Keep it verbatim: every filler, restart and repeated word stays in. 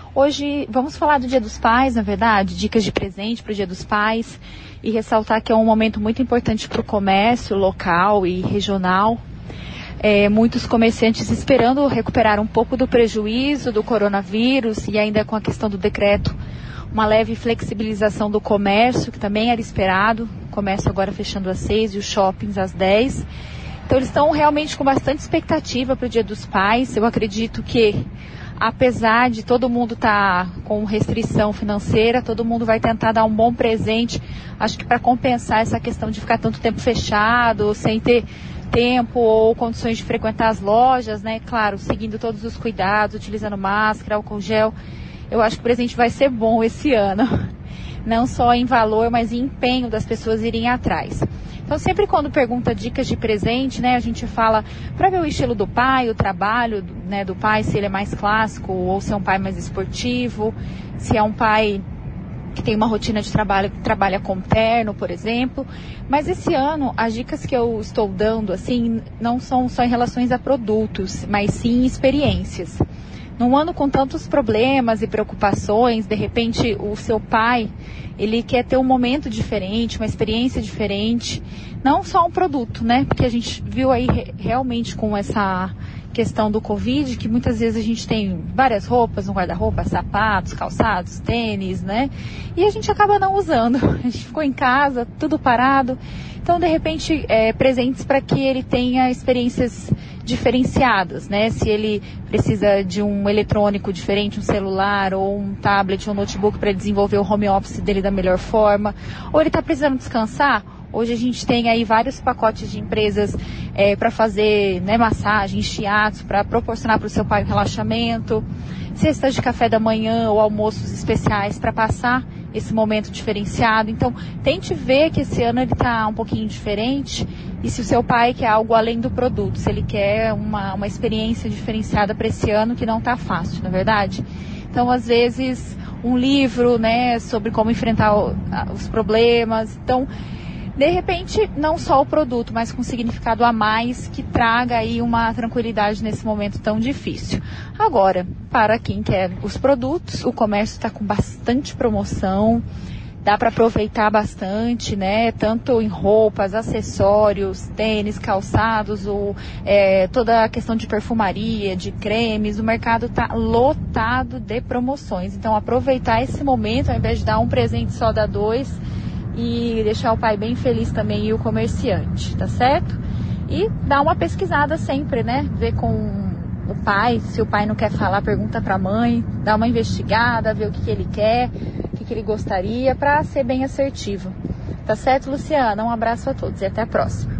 Hoje vamos falar do Dia dos Pais, na verdade, dicas de presente para o Dia dos Pais e ressaltar que é um momento muito importante para o comércio local e regional. É, muitos comerciantes esperando recuperar um pouco do prejuízo do coronavírus e ainda com a questão do decreto, uma leve flexibilização do comércio, que também era esperado, o comércio agora fechando às seis e os shoppings às dez. Então eles estão realmente com bastante expectativa para o Dia dos Pais. Eu acredito que, apesar de todo mundo estar tá com restrição financeira, todo mundo vai tentar dar um bom presente, acho que para compensar essa questão de ficar tanto tempo fechado, sem ter tempo ou condições de frequentar as lojas, né? Claro, seguindo todos os cuidados, utilizando máscara, álcool gel. Eu acho que o presente vai ser bom esse ano. Não só em valor, mas em empenho das pessoas irem atrás. Então, sempre quando pergunta dicas de presente, né, a gente fala para ver o estilo do pai, o trabalho, né, do pai, se ele é mais clássico ou se é um pai mais esportivo, se é um pai que tem uma rotina de trabalho, que trabalha com terno, por exemplo. Mas esse ano, as dicas que eu estou dando, assim, não são só em relações a produtos, mas sim experiências. Num ano com tantos problemas e preocupações, de repente o seu pai, ele quer ter um momento diferente, uma experiência diferente, não só um produto, né? Porque a gente viu aí realmente com essa questão do Covid, que muitas vezes a gente tem várias roupas no guarda-roupa, sapatos, calçados, tênis, né? E a gente acaba não usando. A gente ficou em casa, tudo parado. Então, de repente, é, presentes para que ele tenha experiências diferenciadas, né? Se ele precisa de um eletrônico diferente, um celular ou um tablet ou um notebook para desenvolver o home office dele da melhor forma, ou ele está precisando descansar. Hoje a gente tem aí vários pacotes de empresas é, para fazer, né, massagens, shiatsu, para proporcionar para o seu pai um relaxamento, cestas de café da manhã ou almoços especiais para passar esse momento diferenciado. Então, tente ver que esse ano ele está um pouquinho diferente e se o seu pai quer algo além do produto, se ele quer uma, uma experiência diferenciada para esse ano que não está fácil, na é verdade? Então, às vezes, um livro, né, sobre como enfrentar o, os problemas. Então, de repente, não só o produto, mas com significado a mais que traga aí uma tranquilidade nesse momento tão difícil. Agora, para quem quer os produtos, o comércio está com bastante promoção, dá para aproveitar bastante, né? Tanto em roupas, acessórios, tênis, calçados, ou, é, toda a questão de perfumaria, de cremes, o mercado está lotado de promoções. Então, aproveitar esse momento, ao invés de dar um presente só, dá dois, e deixar o pai bem feliz também e o comerciante, tá certo? E dar uma pesquisada sempre, né? Ver com o pai, se o pai não quer falar, pergunta pra mãe, dá uma investigada, ver o que, que ele quer, o que, que ele gostaria, pra ser bem assertivo. Tá certo, Luciana? Um abraço a todos e até a próxima.